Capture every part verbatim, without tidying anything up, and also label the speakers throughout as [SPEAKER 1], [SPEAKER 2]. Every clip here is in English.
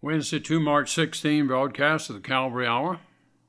[SPEAKER 1] Wednesday, two March sixteenth, broadcast of the Calvary Hour.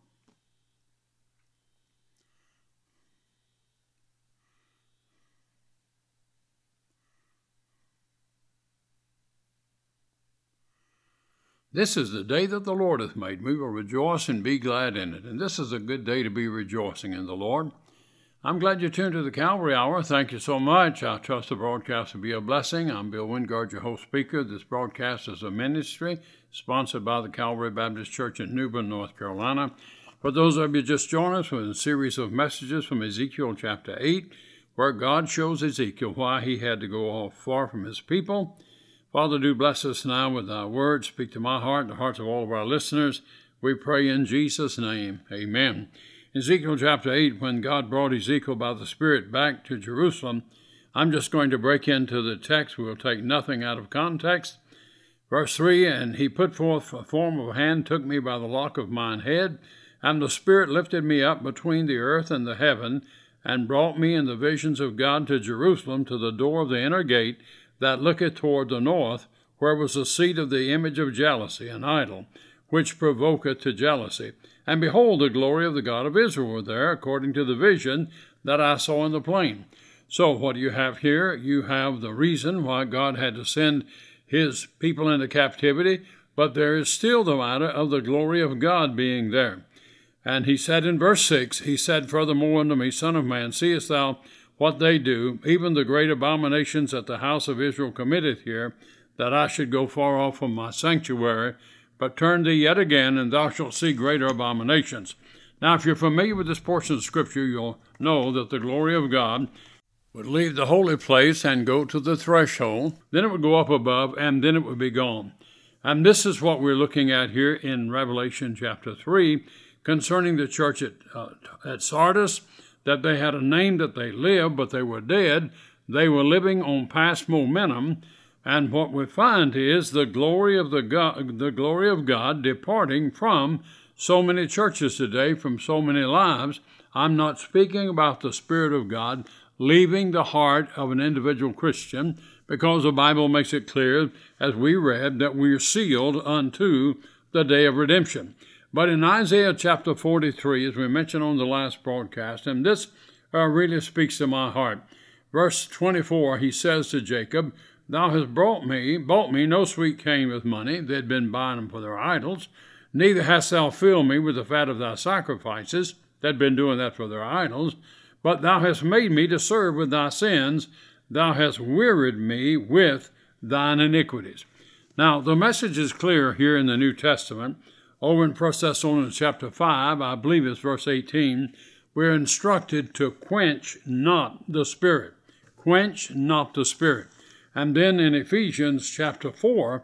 [SPEAKER 1] This is the day that the Lord hath made. We will rejoice and be glad in it. And this is a good day to be rejoicing in the Lord. I'm glad you tuned to the Calvary Hour. Thank you so much. I trust the broadcast will be a blessing. I'm Bill Wingard, your host speaker. This broadcast is a ministry sponsored by the Calvary Baptist Church in New Bern, North Carolina. For those of you just joined us with a series of messages from Ezekiel chapter eight, where God shows Ezekiel why he had to go off far from his people. Father, do bless us now with thy word. Speak to my heart and the hearts of all of our listeners. We pray in Jesus' name. Amen. Ezekiel chapter eight, when God brought Ezekiel by the Spirit back to Jerusalem, I'm just going to break into the text. We'll take nothing out of context. Verse three, and he put forth a form of a hand, took me by the lock of mine head, and the Spirit lifted me up between the earth and the heaven, and brought me in the visions of God to Jerusalem, to the door of the inner gate, that looketh toward the north, where was the seat of the image of jealousy, an idol, which provoketh to jealousy. And behold, the glory of the God of Israel were there, according to the vision that I saw in the plain. So what do you have here? You have the reason why God had to send his people into captivity, but there is still the matter of the glory of God being there. And he said in verse six, he said furthermore unto me, Son of man, seest thou what they do, even the great abominations that the house of Israel committeth here, that I should go far off from my sanctuary, but turn thee yet again, and thou shalt see greater abominations. Now, if you're familiar with this portion of Scripture, you'll know that the glory of God would leave the holy place and go to the threshold. Then it would go up above, and then it would be gone. And this is what we're looking at here in Revelation chapter three, concerning the church at, uh, at Sardis, that they had a name that they lived, but they were dead. They were living on past momentum. And what we find is the glory of the God, the glory of God departing from so many churches today, from so many lives. I'm not speaking about the Spirit of God leaving the heart of an individual Christian, because the Bible makes it clear, as we read, that we are sealed unto the day of redemption. But in Isaiah chapter forty-three, as we mentioned on the last broadcast, and this uh, really speaks to my heart. Verse twenty-four, he says to Jacob, Thou hast brought me, bought me no sweet cane with money. They had been buying them for their idols. Neither hast thou filled me with the fat of thy sacrifices. They had been doing that for their idols. But thou hast made me to serve with thy sins. Thou hast wearied me with thine iniquities. Now, the message is clear here in the New Testament. Over in First Thessalonians chapter five, I believe it's verse eighteen, we're instructed to quench not the Spirit. Quench not the Spirit. And then in Ephesians chapter four,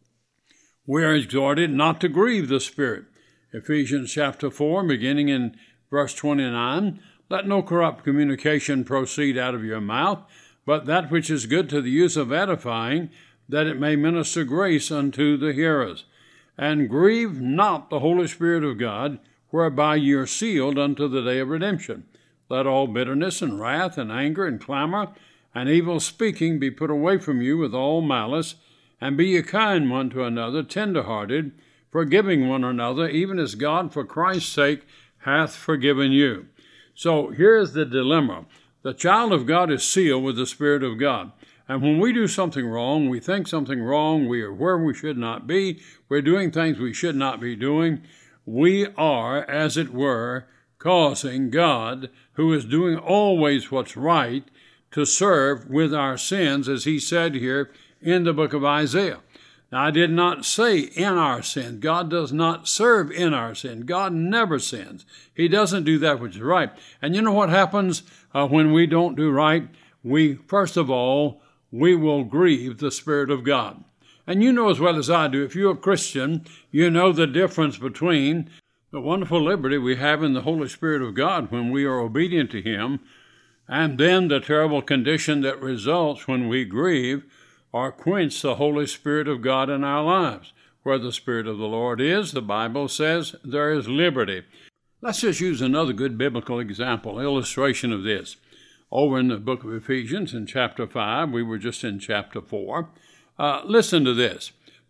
[SPEAKER 1] we are exhorted not to grieve the Spirit. Ephesians chapter four, beginning in verse twenty-nine, let no corrupt communication proceed out of your mouth, but that which is good to the use of edifying, that it may minister grace unto the hearers. And grieve not the Holy Spirit of God, whereby ye are sealed unto the day of redemption. Let all bitterness and wrath and anger and clamor and evil speaking be put away from you with all malice, and be ye kind one to another, tender-hearted, forgiving one another, even as God for Christ's sake hath forgiven you. So here's the dilemma. The child of God is sealed with the Spirit of God. And when we do something wrong, we think something wrong, we are where we should not be, we're doing things we should not be doing, we are, as it were, causing God, who is doing always what's right, to serve with our sins, as he said here in the book of Isaiah. Now, I did not say in our sin. God does not serve in our sin. God never sins. He doesn't do that which is right. And you know what happens uh, when we don't do right? We, first of all, we will grieve the Spirit of God. And you know as well as I do, if you're a Christian, you know the difference between the wonderful liberty we have in the Holy Spirit of God when we are obedient to him, and then the terrible condition that results when we grieve or quench the Holy Spirit of God in our lives. Where the Spirit of the Lord is, the Bible says, there is liberty. Let's just use another good biblical example, illustration of this. Over in the book of Ephesians in chapter five, we were just in chapter four. Uh, listen to this.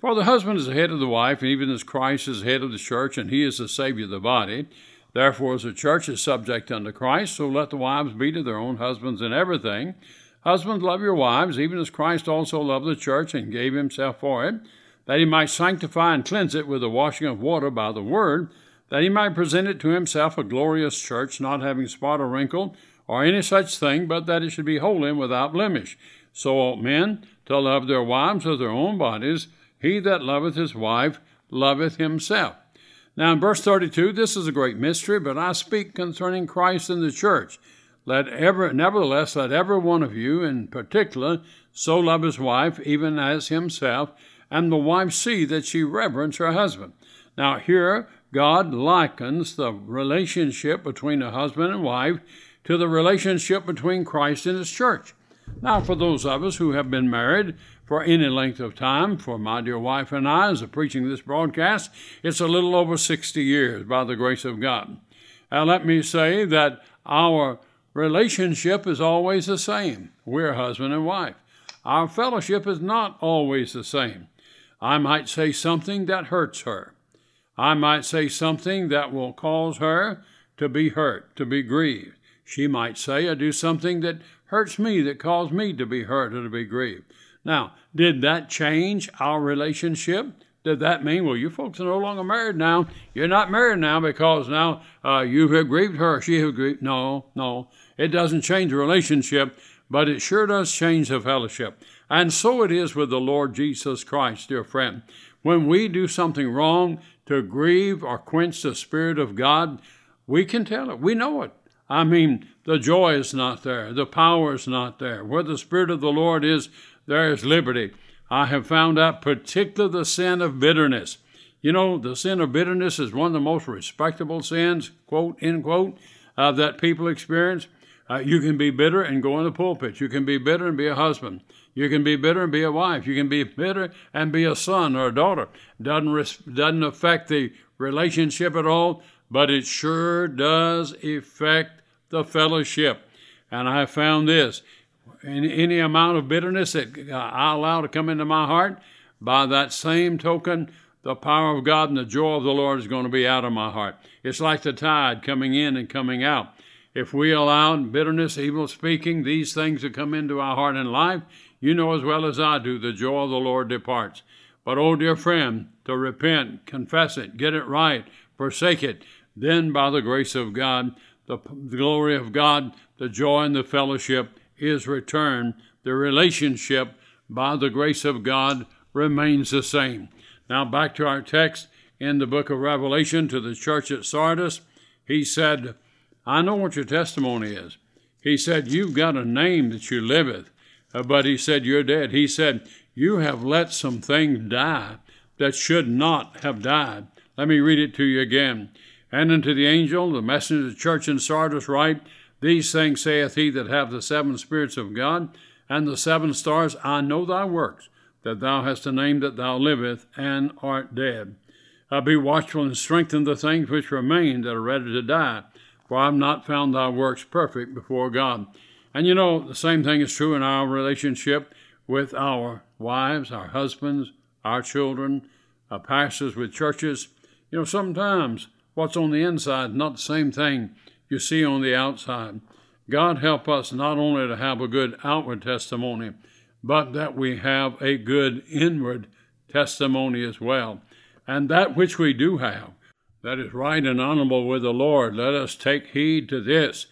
[SPEAKER 1] For the husband is the head of the wife, and even as Christ is the head of the church, and he is the Savior of the body. Therefore, as the church is subject unto Christ, so let the wives be to their own husbands in everything. Husbands, love your wives, even as Christ also loved the church and gave himself for it, that he might sanctify and cleanse it with the washing of water by the word, that he might present it to himself a glorious church, not having spot or wrinkle, or any such thing, but that it should be holy and without blemish. So ought men to love their wives as their own bodies. He that loveth his wife loveth himself. Now in verse thirty-two, this is a great mystery, but I speak concerning Christ and the church. Let ever, nevertheless, let every one of you in particular so love his wife, even as himself, and the wife see that she reverence her husband. Now here, God likens the relationship between a husband and wife to the relationship between Christ and his church. Now, for those of us who have been married for any length of time, for my dear wife and I, as of preaching this broadcast, it's a little over sixty years by the grace of God. Now, let me say that our relationship is always the same. We're husband and wife. Our fellowship is not always the same. I might say something that hurts her. I might say something that will cause her to be hurt, to be grieved. She might say or do something that hurts me, that caused me to be hurt or to be grieved. Now, did that change our relationship? Did that mean, well, you folks are no longer married now? You're not married now because now uh, you have grieved her, she has grieved. No, no. It doesn't change the relationship, but it sure does change the fellowship. And so it is with the Lord Jesus Christ, dear friend. When we do something wrong to grieve or quench the Spirit of God, we can tell it. We know it. I mean, the joy is not there. The power is not there. Where the Spirit of the Lord is, there is liberty. I have found out particularly the sin of bitterness. You know, the sin of bitterness is one of the most respectable sins, quote, end quote, uh, that people experience. Uh, you can be bitter and go in the pulpit. You can be bitter and be a husband. You can be bitter and be a wife. You can be bitter and be a son or a daughter. Doesn't, res- doesn't affect the relationship at all, but it sure does affect the fellowship. And I have found this, in any amount of bitterness that I allow to come into my heart, by that same token, the power of God and the joy of the Lord is going to be out of my heart. It's like the tide coming in and coming out. If we allow bitterness, evil speaking, these things to come into our heart and life, you know as well as I do, the joy of the Lord departs. But, oh, dear friend, to repent, confess it, get it right, forsake it, then by the grace of God, the glory of God, the joy and the fellowship is returned. The relationship, by the grace of God, remains the same. Now back to our text in the book of Revelation to the church at Sardis. He said, I know what your testimony is. He said, you've got a name that you liveth, but he said, you're dead. He said, you have let some things die that should not have died. Let me read it to you again. And unto the angel, the messenger of the church in Sardis, write, these things saith he that hath the seven spirits of God, and the seven stars. I know thy works, that thou hast a name that thou livest, and art dead. Uh, be watchful and strengthen the things which remain that are ready to die, for I have not found thy works perfect before God. And you know, the same thing is true in our relationship with our wives, our husbands, our children, our pastors with churches. You know, sometimes what's on the inside is not the same thing you see on the outside. God help us not only to have a good outward testimony, but that we have a good inward testimony as well. And that which we do have, that is right and honorable with the Lord, let us take heed to this.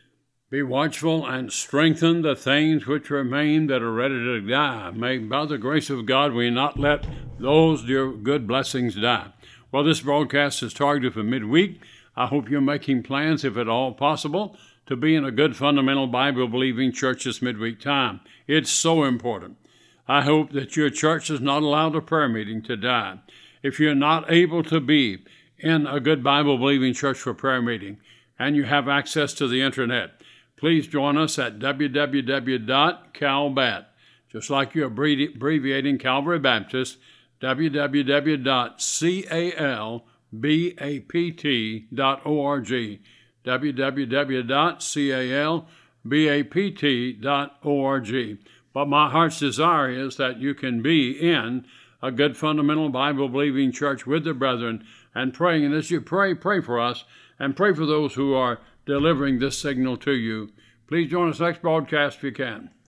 [SPEAKER 1] Be watchful and strengthen the things which remain that are ready to die. May, by the grace of God, we not let those dear good blessings die. Well, this broadcast is targeted for midweek. I hope you're making plans, if at all possible, to be in a good fundamental Bible-believing church this midweek time. It's so important. I hope that your church has not allowed a prayer meeting to die. If you're not able to be in a good Bible-believing church for prayer meeting, and you have access to the internet, please join us at w w w dot calbat, just like you're abbreviating Calvary Baptist, w w w dot calbat dot org, w w w dot calbat dot org. But my heart's desire is that you can be in a good fundamental Bible-believing church with the brethren and praying. And as you pray, pray for us and pray for those who are delivering this signal to you. Please join us next broadcast if you can.